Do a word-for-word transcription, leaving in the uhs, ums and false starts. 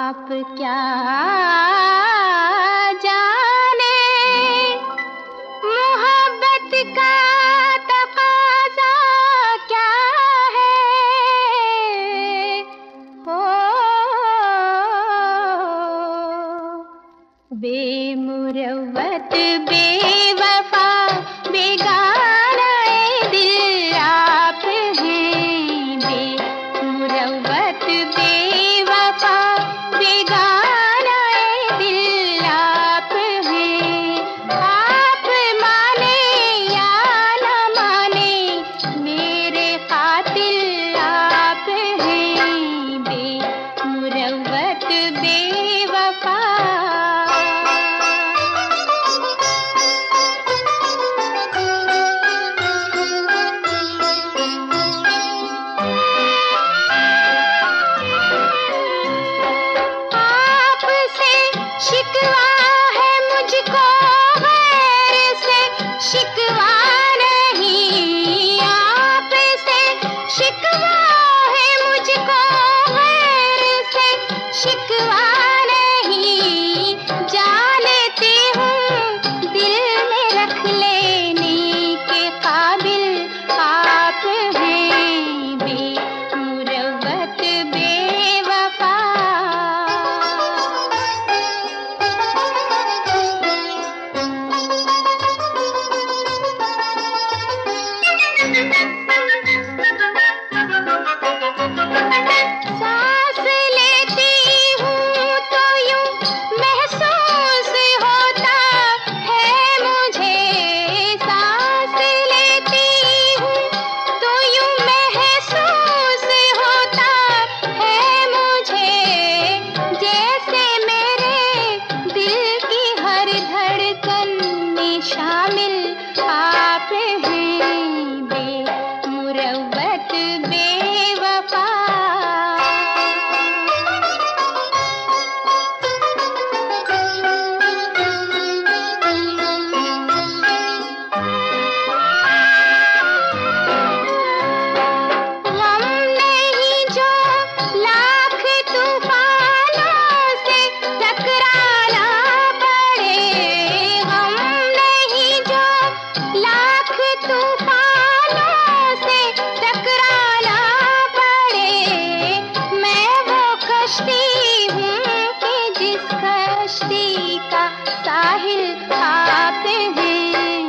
आप क्या जाने मोहब्बत का तकाज़ा क्या है। हो बेमुरव्वत बेवफा बेगाना ए दिल आप हैं। बेमुरव्वत बेवफा बेगाना ए दिल आप हैं। आप माने या न माने मेरे कातिल आप हैं। बेमुरव्वत बेवफा शिकवा है मुझको गैर से शिकवा नहीं। आपसे शिकवा है मुझको गैर से शिकवा नहीं। जानती हूँ दिल में रख लेने के काबिल आप हैं। बेमुरव्वत बेवफा सांस लेती हूँ तो यूं महसूस होता है मुझे। सांस लेती हूँ तो यूं महसूस होता है मुझे। जैसे मेरे दिल की हर धड़कन में शामिल आप हैं। बेमुरव्वत बेवफा गम नहीं जो लाख तूफानों से टकराना पड़े। गम नहीं जो लाख तूफानों से टकराना पड़े। मैं वो कश्ती हूँ कि जिस कश्ती का साहिल आप हैं।